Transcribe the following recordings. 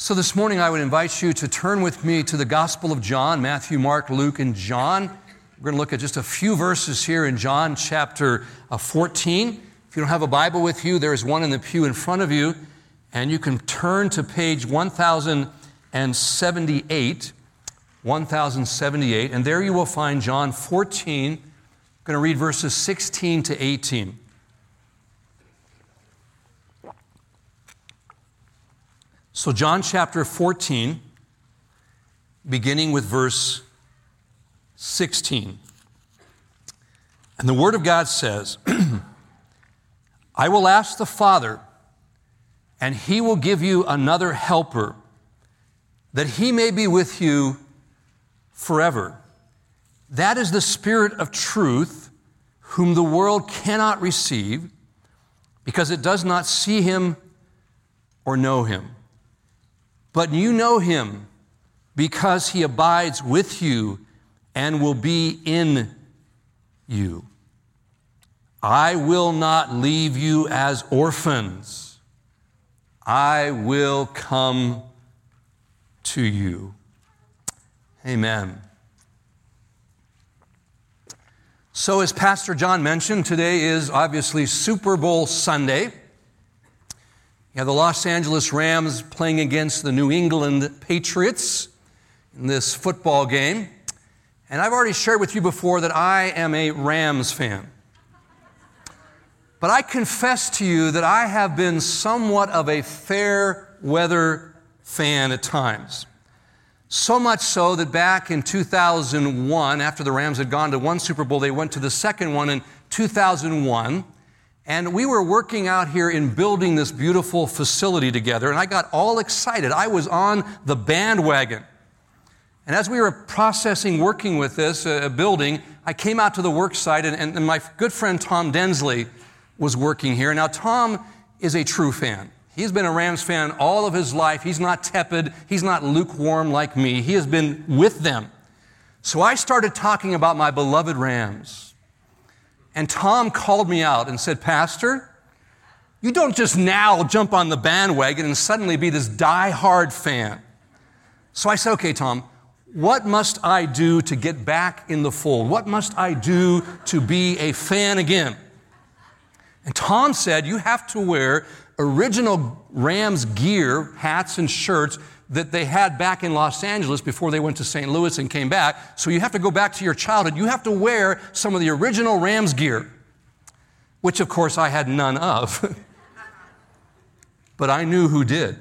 So this morning I would invite you to turn with me to the Gospel of John, Matthew, Mark, Luke, and John. We're going to look at just a few verses here in John chapter 14. If you don't have a Bible with you, there is one in the pew in front of you, and you can turn to page 1078, and there you will find John 14. I'm going to read verses 16 to 18. So John chapter 14, beginning with verse 16. And the Word of God says, I will ask the Father, and He will give you another helper, that He may be with you forever. That is the Spirit of truth, whom the world cannot receive, because it does not see Him or know Him. But you know Him, because He abides with you and will be in you. I will not leave you as orphans. I will come to you. Amen. So as Pastor John mentioned, today is obviously Super Bowl Sunday. You have the Los Angeles Rams playing against the New England Patriots in this football game. And I've already shared with you before that I am a Rams fan. But I confess to you that I have been somewhat of a fair weather fan at times. So much so that back in 2001, after the Rams had gone to one Super Bowl, they went to the second one in 2001. And we were working out here in building this beautiful facility together, and I got all excited. I was on the bandwagon. And as we were working with this building, I came out to the work site, and my good friend Tom Densley was working here. Now, Tom is a true fan. He's been a Rams fan all of his life. He's not tepid. He's not lukewarm like me. He has been with them. So I started talking about my beloved Rams. And Tom called me out and said, Pastor, you don't just now jump on the bandwagon and suddenly be this die-hard fan. So I said, okay, Tom, what must I do to get back in the fold? What must I do to be a fan again? And Tom said, you have to wear original Rams gear, hats and shirts that they had back in Los Angeles before they went to St. Louis and came back. So you have to go back to your childhood. You have to wear some of the original Rams gear, which of course I had none of. But I knew who did.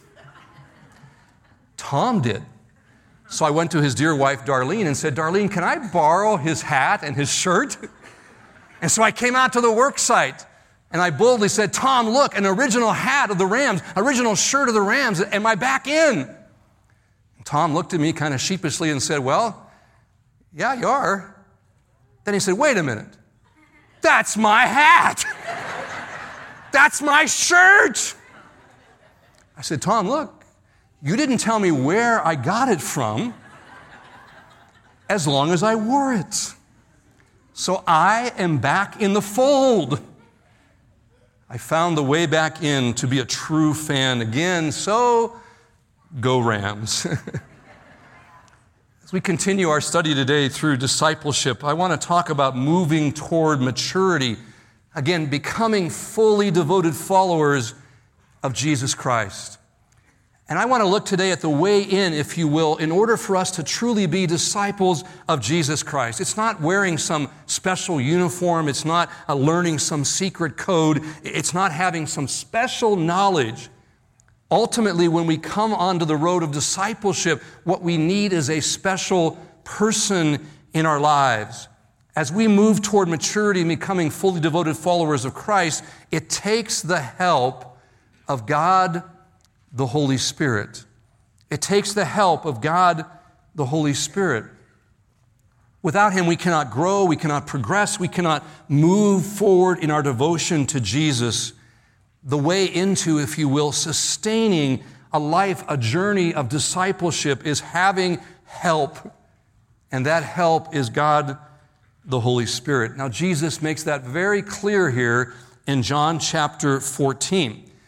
Tom did. So I went to his dear wife, Darlene, and said, Darlene, can I borrow his hat and his shirt? And so I came out to the work site. And I boldly said, Tom, look, an original hat of the Rams, original shirt of the Rams. Am I back in? And Tom looked at me kind of sheepishly and said, well, yeah, you are. Then he said, wait a minute. That's my hat. That's my shirt. I said, Tom, look, you didn't tell me where I got it from as long as I wore it. So I am back in the fold. I found the way back in to be a true fan again, so go Rams. As we continue our study today through discipleship, I want to talk about moving toward maturity. Again, becoming fully devoted followers of Jesus Christ. And I want to look today at the way in, if you will, in order for us to truly be disciples of Jesus Christ. It's not wearing some special uniform. It's not learning some secret code. It's not having some special knowledge. Ultimately, when we come onto the road of discipleship, what we need is a special person in our lives. As we move toward maturity and becoming fully devoted followers of Christ, it takes the help of God, the Holy Spirit. It takes the help of God, the Holy Spirit. Without Him, we cannot grow, we cannot progress, we cannot move forward in our devotion to Jesus. The way into, if you will, sustaining a life, a journey of discipleship is having help. And that help is God, the Holy Spirit. Now, Jesus makes that very clear here in John chapter 14.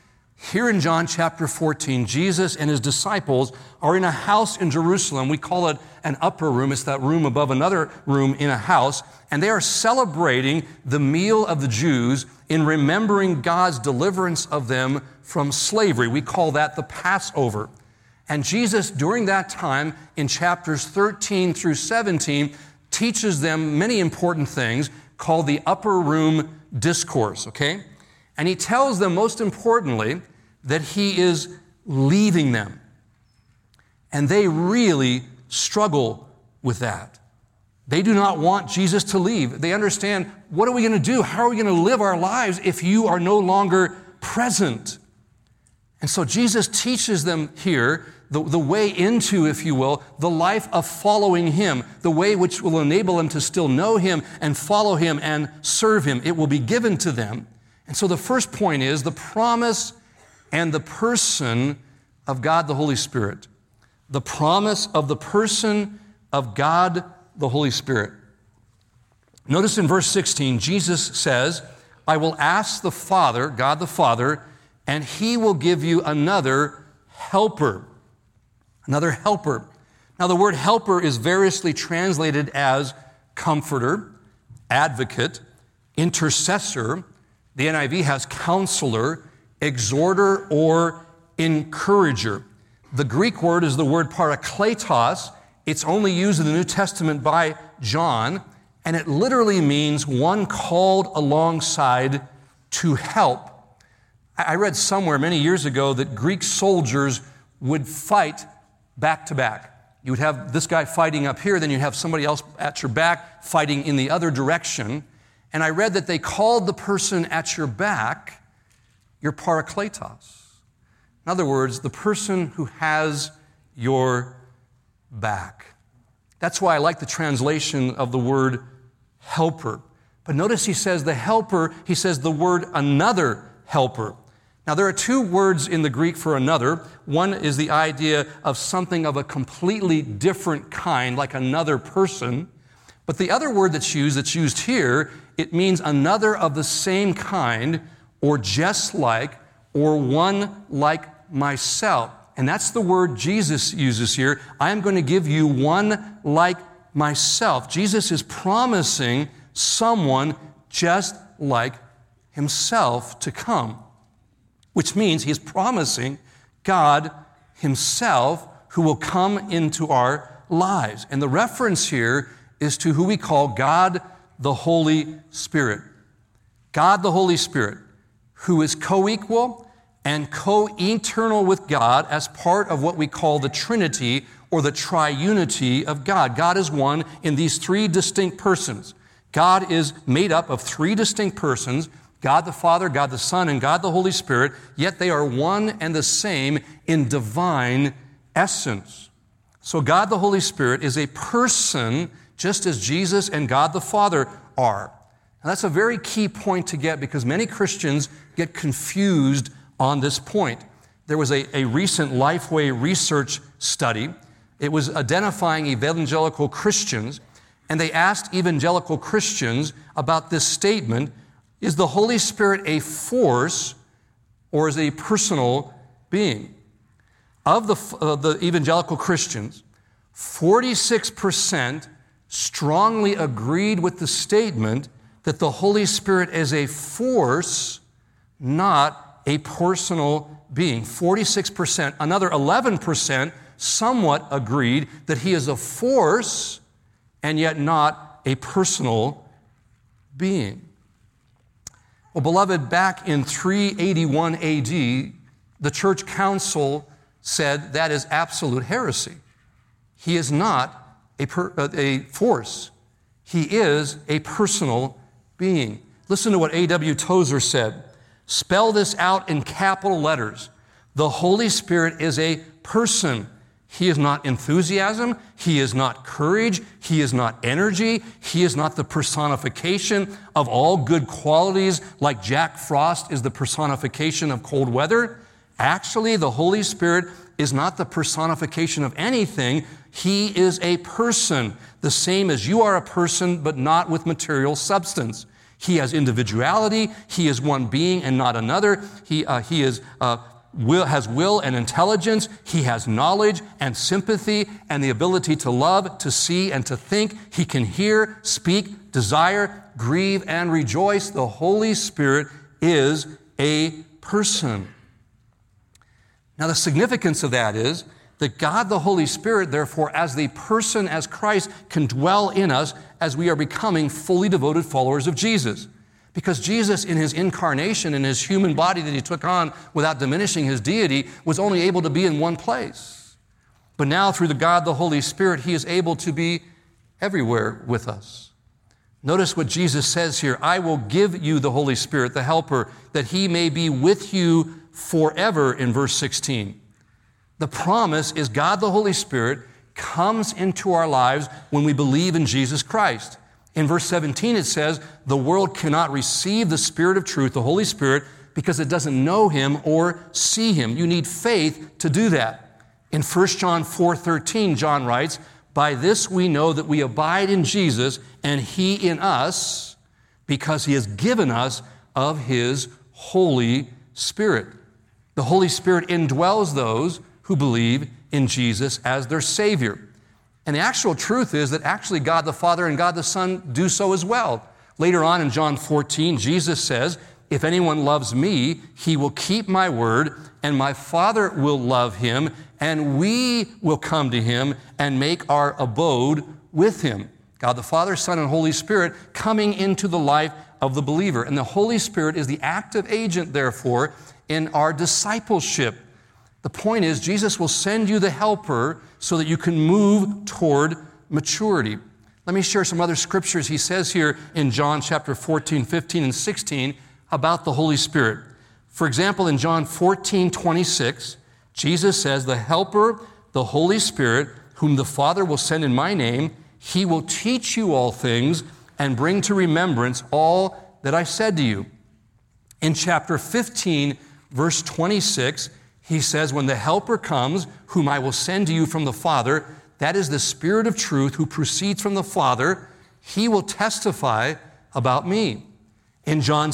Here in John chapter 14, Jesus and his disciples are in a house in Jerusalem. We call it an upper room. It's that room above another room in a house. And they are celebrating the meal of the Jews in remembering God's deliverance of them from slavery. We call that the Passover. And Jesus, during that time, in chapters 13 through 17, teaches them many important things called the upper room discourse, okay? And he tells them, most importantly, that he is leaving them. And they really struggle with that. They do not want Jesus to leave. They understand, what are we going to do? How are we going to live our lives if you are no longer present? And so Jesus teaches them here the way into, if you will, the life of following him, the way which will enable them to still know him and follow him and serve him. It will be given to them. And so the first point is the promise and the person of God the Holy Spirit. The promise of the person of God the Holy Spirit. Notice in verse 16, Jesus says, I will ask the Father, God the Father, and he will give you another helper. Another helper. Now the word helper is variously translated as comforter, advocate, intercessor. The NIV has counselor, exhorter, or encourager. The Greek word is the word parakletos. It's only used in the New Testament by John, and it literally means one called alongside to help. I read somewhere many years ago that Greek soldiers would fight back to back. You would have this guy fighting up here, then you'd have somebody else at your back fighting in the other direction. And I read that they called the person at your back your parakletos. In other words, the person who has your back. That's why I like the translation of the word helper. But notice he says the helper, he says the word another helper. Now there are two words in the Greek for another. One is the idea of something of a completely different kind, like another person. But the other word that's used here, it means another of the same kind, or just like, or one like myself. And that's the word Jesus uses here. I am going to give you one like myself. Jesus is promising someone just like himself to come, which means he is promising God himself who will come into our lives. And the reference here is to who we call God the Holy Spirit. God the Holy Spirit, who is co-equal and co-eternal with God as part of what we call the Trinity or the triunity of God. God is one in these three distinct persons. God is made up of three distinct persons, God the Father, God the Son, and God the Holy Spirit, yet they are one and the same in divine essence. So God the Holy Spirit is a person just as Jesus and God the Father are. Now that's a very key point to get because many Christians get confused on this point. There was a recent Lifeway research study. It was identifying evangelical Christians, and they asked evangelical Christians about this statement, is the Holy Spirit a force or is it a personal being? Of the evangelical Christians, 46% strongly agreed with the statement that the Holy Spirit is a force, not a personal being. 46%. Another 11% somewhat agreed that he is a force and yet not a personal being. Well, beloved, back in 381 AD, the church council said that is absolute heresy. He is not a force. He is a personal being. Listen to what A.W. Tozer said. Spell this out in capital letters. The Holy Spirit is a person. He is not enthusiasm. He is not courage. He is not energy. He is not the personification of all good qualities like Jack Frost is the personification of cold weather. Actually, the Holy Spirit is not the personification of anything. He is a person, the same as you are a person, but not with material substance. He has individuality. He is one being and not another. He has will and intelligence. He has knowledge and sympathy and the ability to love, to see, and to think. He can hear, speak, desire, grieve, and rejoice. The Holy Spirit is a person. Now, the significance of that is that God the Holy Spirit, therefore, as the person, as Christ, can dwell in us as we are becoming fully devoted followers of Jesus. Because Jesus, in his incarnation, in his human body that he took on without diminishing his deity, was only able to be in one place. But now, through the God the Holy Spirit, he is able to be everywhere with us. Notice what Jesus says here, I will give you the Holy Spirit, the Helper, that he may be with you forever, in verse 16. The promise is God the Holy Spirit comes into our lives when we believe in Jesus Christ. In verse 17 it says, the world cannot receive the Spirit of truth, the Holy Spirit, because it doesn't know him or see him. You need faith to do that. In 1 John 4:13, John writes, by this we know that we abide in Jesus and he in us, because he has given us of his Holy Spirit. The Holy Spirit indwells those who believe in Jesus as their Savior. And the actual truth is that actually God the Father and God the Son do so as well. Later on in John 14, Jesus says, if anyone loves me, he will keep my word, and my Father will love him, and we will come to him and make our abode with him. God the Father, Son, and Holy Spirit coming into the life of the believer. And the Holy Spirit is the active agent, therefore, in our discipleship. The point is, Jesus will send you the Helper so that you can move toward maturity. Let me share some other scriptures he says here in John chapter 14, 15, and 16 about the Holy Spirit. For example, in John 14:26, Jesus says, the Helper, the Holy Spirit, whom the Father will send in my name, he will teach you all things and bring to remembrance all that I said to you. In chapter 15, verse 26, he says, when the Helper comes, whom I will send to you from the Father, that is the Spirit of truth who proceeds from the Father, he will testify about me. In John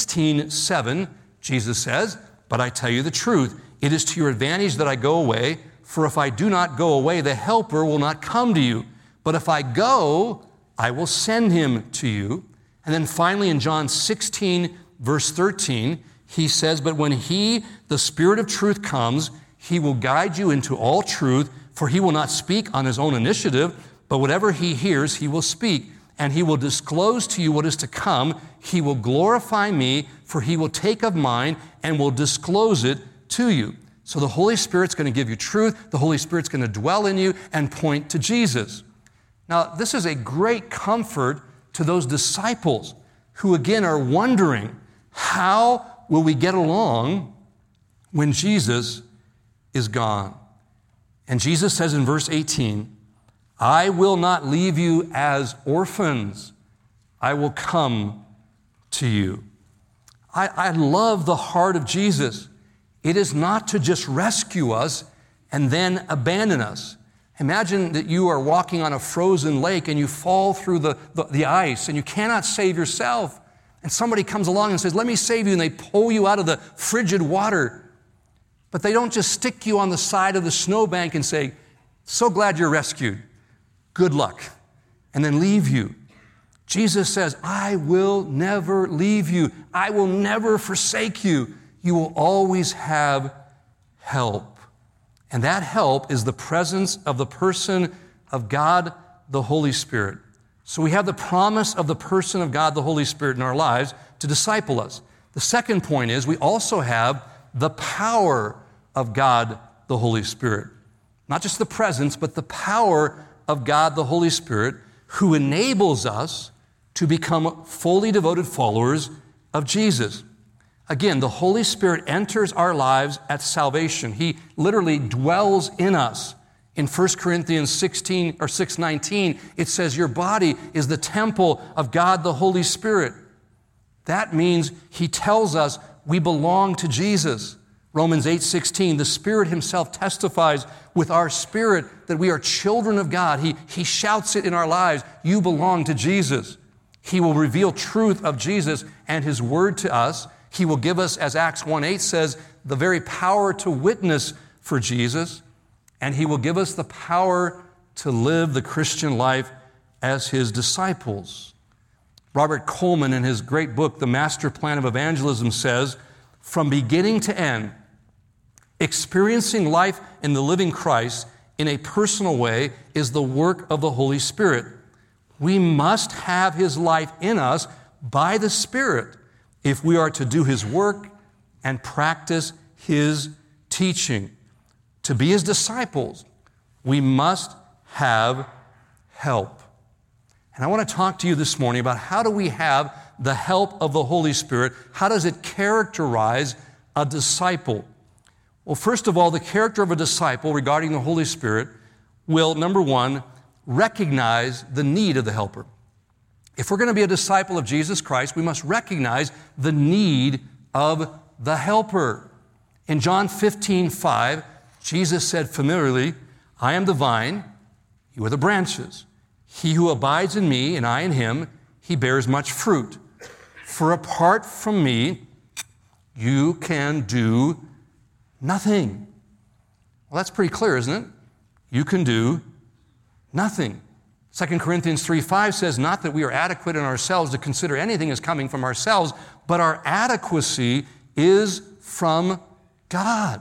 16:7, Jesus says, but I tell you the truth, it is to your advantage that I go away, for if I do not go away, the Helper will not come to you. But if I go, I will send him to you. And then finally in John 16, verse 13, he says, but when he, the Spirit of truth, comes, he will guide you into all truth, for he will not speak on his own initiative, but whatever he hears, he will speak. And he will disclose to you what is to come. He will glorify me, for he will take of mine and will disclose it to you. So the Holy Spirit's going to give you truth. The Holy Spirit's going to dwell in you and point to Jesus. Now, this is a great comfort to those disciples who, again, are wondering, how will we get along when Jesus is gone? And Jesus says in verse 18, I will not leave you as orphans. I will come to you. I love the heart of Jesus. It is not to just rescue us and then abandon us. Imagine that you are walking on a frozen lake and you fall through the ice and you cannot save yourself. And somebody comes along and says, let me save you, and they pull you out of the frigid water. But they don't just stick you on the side of the snowbank and say, so glad you're rescued. Good luck. And then leave you. Jesus says, I will never leave you. I will never forsake you. You will always have help. And that help is the presence of the person of God, the Holy Spirit. So we have the promise of the person of God, the Holy Spirit, in our lives to disciple us. The second point is we also have the power of God, the Holy Spirit. Not just the presence, but the power of God, the Holy Spirit, who enables us to become fully devoted followers of Jesus. Again, the Holy Spirit enters our lives at salvation. He literally dwells in us. In 1 Corinthians 16 or 6:19, it says, your body is the temple of God, the Holy Spirit. That means he tells us we belong to Jesus. Romans 8:16, the Spirit himself testifies with our spirit that we are children of God. He shouts it in our lives, you belong to Jesus. He will reveal truth of Jesus and His Word to us. He will give us, as Acts 1:8 says, the very power to witness for Jesus, and He will give us the power to live the Christian life as His disciples. Robert Coleman, in his great book, The Master Plan of Evangelism, says, from beginning to end, experiencing life in the living Christ in a personal way is the work of the Holy Spirit. We must have His life in us by the Spirit if we are to do His work and practice His teaching. To be His disciples, we must have help. And I want to talk to you this morning about how do we have the help of the Holy Spirit? How does it characterize a disciple? Well, first of all, the character of a disciple regarding the Holy Spirit will, number one, recognize the need of the helper. If we're going to be a disciple of Jesus Christ, we must recognize the need of the helper. In John 15:5, Jesus said familiarly, I am the vine, you are the branches. He who abides in me and I in him, he bears much fruit. For apart from me, you can do nothing. Well, that's pretty clear, isn't it? You can do nothing. 2 Corinthians 3:5 says, not that we are adequate in ourselves to consider anything as coming from ourselves, but our adequacy is from God.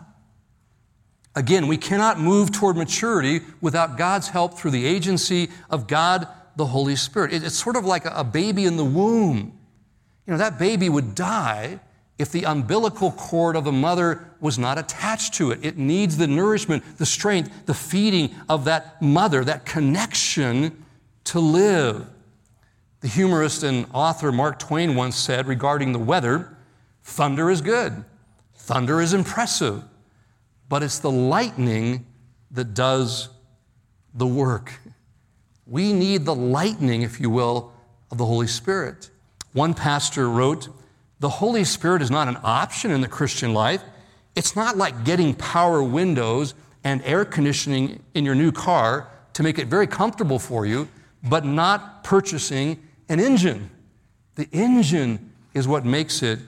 Again, we cannot move toward maturity without God's help through the agency of God, the Holy Spirit. It's sort of like a baby in the womb. You know, that baby would die if the umbilical cord of the mother was not attached to it. It needs the nourishment, the strength, the feeding of that mother, that connection to live. The humorist and author Mark Twain once said regarding the weather, thunder is good, thunder is impressive, but it's the lightning that does the work. We need the lightning, if you will, of the Holy Spirit. One pastor wrote, the Holy Spirit is not an option in the Christian life. It's not like getting power windows and air conditioning in your new car to make it very comfortable for you, but not purchasing an engine. The engine is what makes it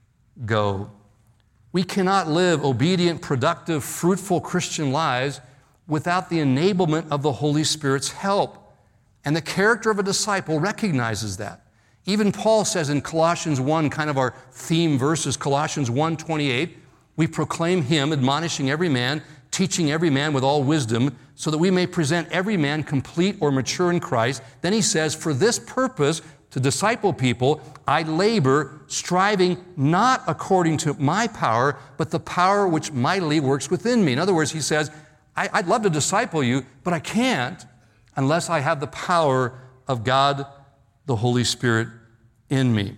go. We cannot live obedient, productive, fruitful Christian lives without the enablement of the Holy Spirit's help. And the character of a disciple recognizes that. Even Paul says in Colossians 1, kind of our theme verses, Colossians 1:28, we proclaim Him, admonishing every man, teaching every man with all wisdom, so that we may present every man complete or mature in Christ. Then he says, for this purpose, to disciple people, I labor, striving not according to my power, but the power which mightily works within me. In other words, he says, I'd love to disciple you, but I can't unless I have the power of God, the Holy Spirit, in me.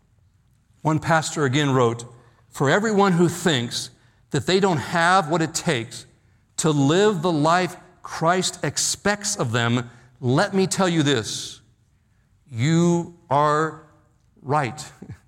One pastor again wrote, for everyone who thinks that they don't have what it takes to live the life Christ expects of them, let me tell you this, you are right.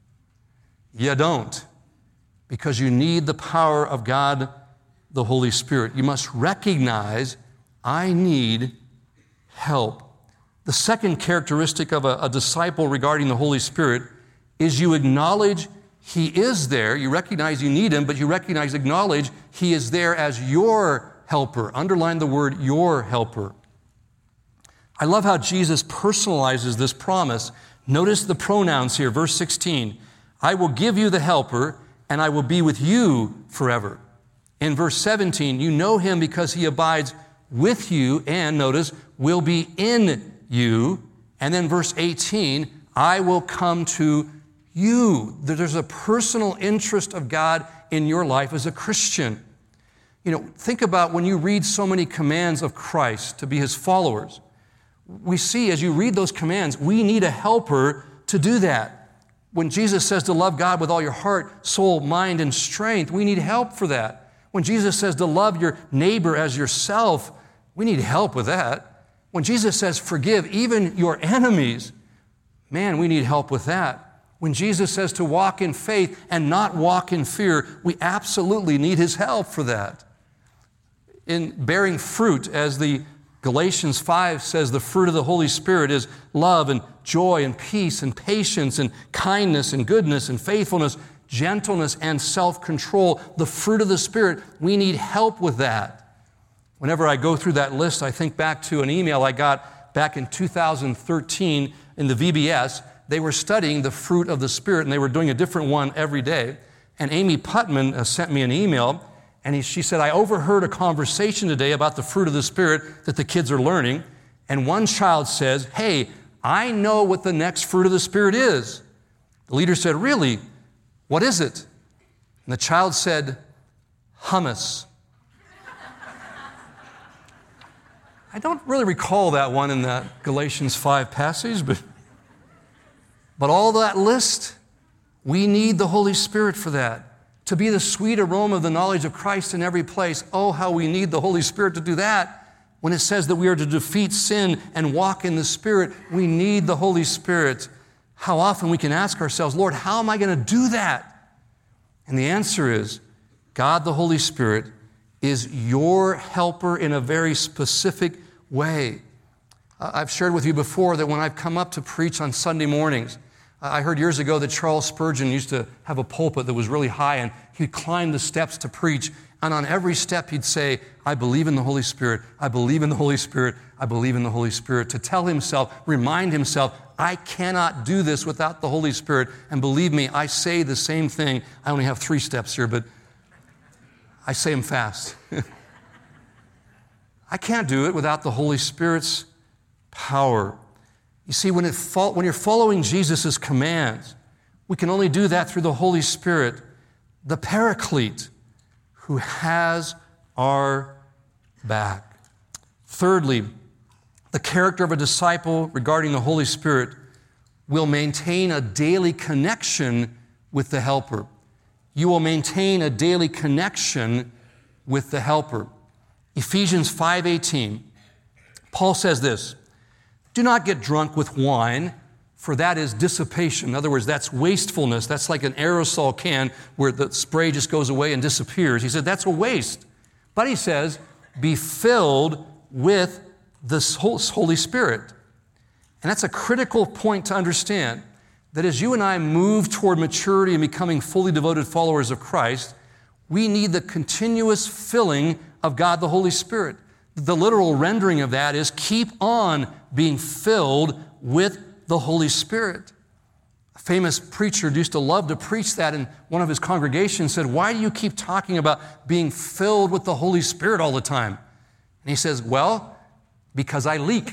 You don't, because you need the power of God, the Holy Spirit. You must recognize, I need help. The second characteristic of a disciple regarding the Holy Spirit is you acknowledge He is there. You recognize you need Him, but you acknowledge He is there as your helper. Underline the word your helper. I love how Jesus personalizes this promise. Notice the pronouns here, verse 16. I will give you the helper, and I will be with you forever. In verse 17, you know Him because He abides with you, and notice, will be in you. And then verse 18, I will come to you. There's a personal interest of God in your life as a Christian. You know, think about when you read so many commands of Christ to be His followers. We see as you read those commands, we need a helper to do that. When Jesus says to love God with all your heart, soul, mind, and strength, we need help for that. When Jesus says to love your neighbor as yourself, we need help with that. When Jesus says forgive even your enemies, man, we need help with that. When Jesus says to walk in faith and not walk in fear, we absolutely need His help for that. In bearing fruit, as the Galatians 5 says the fruit of the Holy Spirit is love and joy and peace and patience and kindness and goodness and faithfulness, gentleness and self-control. The fruit of the Spirit, we need help with that. Whenever I go through that list, I think back to an email I got back in 2013 in the VBS. They were studying the fruit of the Spirit, and they were doing a different one every day. And Amy Putman sent me an email, and she said, I overheard a conversation today about the fruit of the Spirit that the kids are learning. And one child says, hey, I know what the next fruit of the Spirit is. The leader said, really? What is it? And the child said, hummus. I don't really recall that one in that Galatians 5 passage, but all that list, we need the Holy Spirit for that. To be the sweet aroma of the knowledge of Christ in every place. Oh, how we need the Holy Spirit to do that. When it says that we are to defeat sin and walk in the Spirit, we need the Holy Spirit. How often we can ask ourselves, Lord, how am I going to do that? And the answer is, God the Holy Spirit is your helper in a very specific way. I've shared with you before that when I've come up to preach on Sunday mornings, I heard years ago that Charles Spurgeon used to have a pulpit that was really high, and he'd climb the steps to preach, and on every step he'd say, I believe in the Holy Spirit, I believe in the Holy Spirit, I believe in the Holy Spirit, to tell himself, remind himself, I cannot do this without the Holy Spirit. And believe me, I say the same thing. I only have 3 steps here, but I say them fast. I can't do it without the Holy Spirit's power. You see, when you're following Jesus' commands, we can only do that through the Holy Spirit, the Paraclete, who has our back. Thirdly, the character of a disciple regarding the Holy Spirit will maintain a daily connection with the Helper. You will maintain a daily connection with the Helper. Ephesians 5:18, Paul says this, do not get drunk with wine, for that is dissipation. In other words, that's wastefulness. That's like an aerosol can where the spray just goes away and disappears. He said, that's a waste. But he says, be filled with the Holy Spirit. And that's a critical point to understand, that as you and I move toward maturity and becoming fully devoted followers of Christ, we need the continuous filling of God the Holy Spirit. The literal rendering of that is keep on being filled with the Holy Spirit. A famous preacher used to love to preach that, and one of his congregations said, why do you keep talking about being filled with the Holy Spirit all the time? And he says, well, because I leak.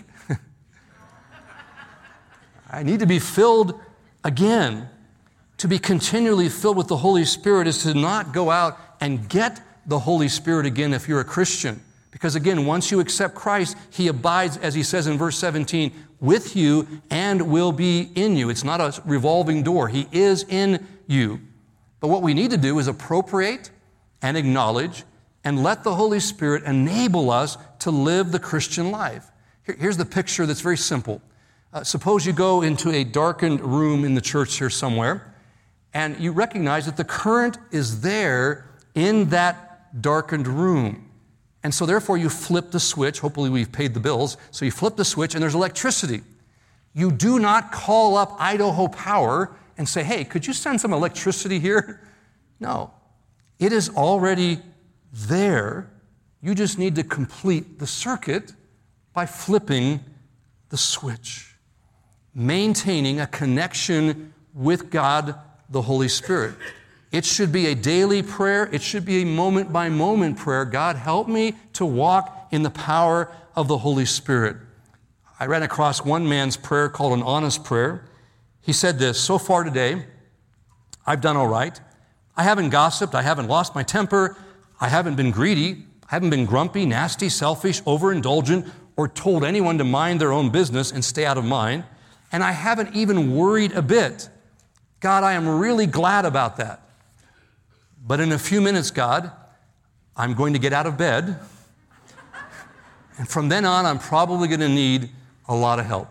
I need to be filled again. To be continually filled with the Holy Spirit is to not go out and get the Holy Spirit again if you're a Christian. Because again, once you accept Christ, He abides, as He says in verse 17, with you and will be in you. It's not a revolving door. He is in you. But what we need to do is appropriate and acknowledge and let the Holy Spirit enable us to live the Christian life. Here's the picture that's very simple. Suppose you go into a darkened room in the church here somewhere, and you recognize that the current is there in that darkened room. And so therefore you flip the switch. Hopefully we've paid the bills. So you flip the switch and there's electricity. You do not call up Idaho Power and say, hey, could you send some electricity here? No. It is already there. You just need to complete the circuit by flipping the switch. Maintaining a connection with God, the Holy Spirit. It should be a daily prayer. It should be a moment-by-moment prayer. God, help me to walk in the power of the Holy Spirit. I ran across one man's prayer called an honest prayer. He said this, so far today, I've done all right. I haven't gossiped. I haven't lost my temper. I haven't been greedy. I haven't been grumpy, nasty, selfish, overindulgent, or told anyone to mind their own business and stay out of mine. And I haven't even worried a bit. God, I am really glad about that. But in a few minutes, God, I'm going to get out of bed. And from then on, I'm probably going to need a lot of help.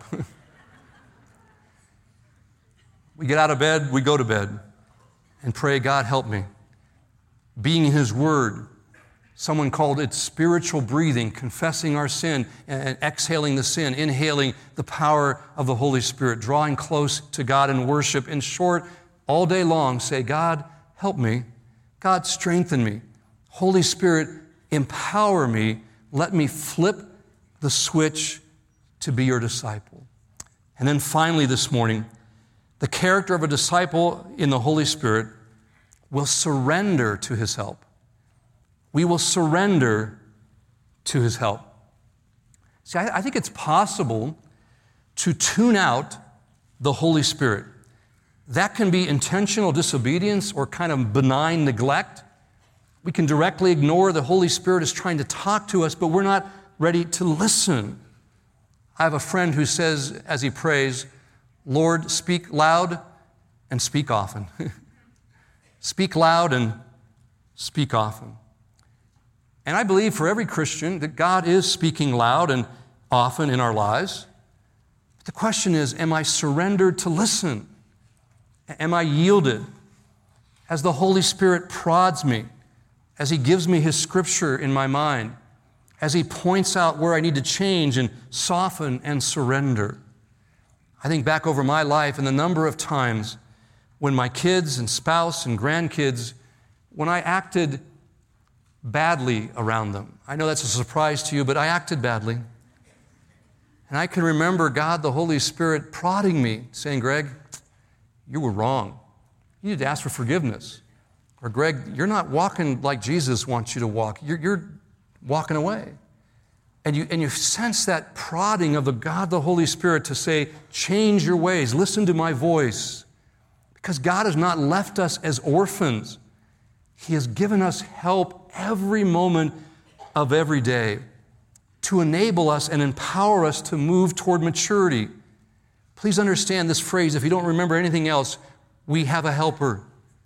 We get out of bed, we go to bed and pray, God, help me. Being in His Word, Someone called it spiritual breathing, confessing our sin and exhaling the sin, inhaling the power of the Holy Spirit, drawing close to God in worship. In short, all day long, say, God, help me. God, strengthen me. Holy Spirit, empower me. Let me flip the switch to be your disciple. And then finally this morning, the character of a disciple in the Holy Spirit will surrender to His help. We will surrender to His help. See, I think it's possible to tune out the Holy Spirit. That can be intentional disobedience or kind of benign neglect. We can directly ignore the Holy Spirit is trying to talk to us, but we're not ready to listen. I have a friend who says, as he prays, Lord, speak loud and speak often. Speak loud and speak often. And I believe for every Christian that God is speaking loud and often in our lives. But the question is, am I surrendered to listen? Am I yielded? As the Holy Spirit prods me, as He gives me His Scripture in my mind, as He points out where I need to change and soften and surrender. I think back over my life and the number of times when my kids and spouse and grandkids, when I acted badly around them. I know that's a surprise to you, but I acted badly. And I can remember God, the Holy Spirit, prodding me, saying, Greg, you were wrong. You need to ask for forgiveness. Or, Greg, you're not walking like Jesus wants you to walk. You're walking away. And you sense that prodding of the God, the Holy Spirit, to say, change your ways, listen to my voice. Because God has not left us as orphans. He has given us help every moment of every day to enable us and empower us to move toward maturity. Please understand this phrase. If you don't remember anything else, we have a helper.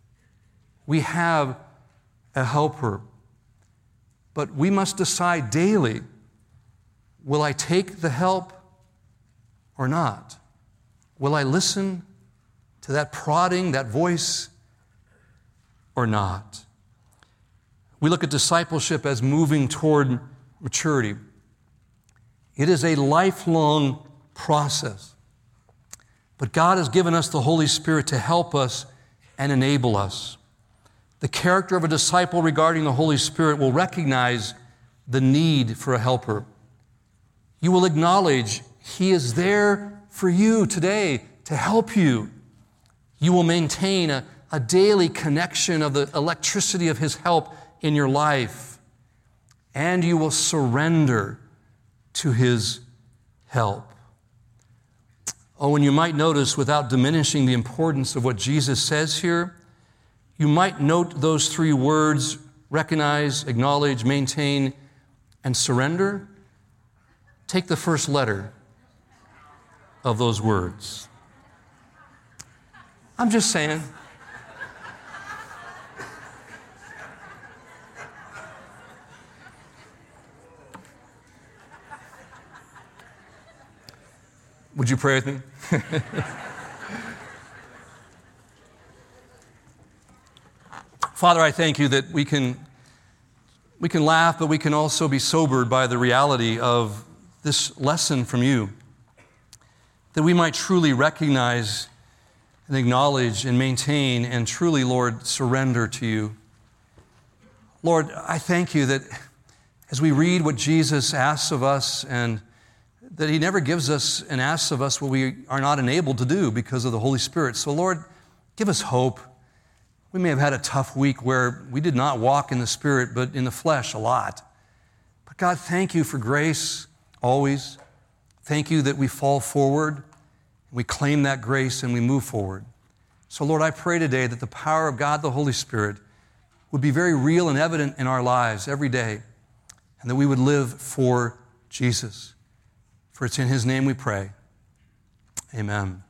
We have a helper. But we must decide daily, will I take the help or not? Will I listen to that prodding, that voice, or not? We look at discipleship as moving toward maturity. It is a lifelong process. But God has given us the Holy Spirit to help us and enable us. The character of a disciple regarding the Holy Spirit will recognize the need for a helper. You will acknowledge He is there for you today to help you. You will maintain a daily connection of the electricity of His help in your life, and you will surrender to His help. Oh, and you might notice, without diminishing the importance of what Jesus says here, you might note those three words, recognize, acknowledge, maintain, and surrender. Take the first letter of those words. I'm just saying. Would you pray with me? Father, I thank you that we can laugh, but we can also be sobered by the reality of this lesson from you, that we might truly recognize and acknowledge and maintain and truly, Lord, surrender to you. Lord, I thank you that as we read what Jesus asks of us, and that He never gives us and asks of us what we are not enabled to do because of the Holy Spirit. So, Lord, give us hope. We may have had a tough week where we did not walk in the Spirit, but in the flesh a lot. But God, thank you for grace always. Thank you that we fall forward, we claim that grace, and we move forward. So, Lord, I pray today that the power of God, the Holy Spirit, would be very real and evident in our lives every day, and that we would live for Jesus. For it's in His name we pray. Amen.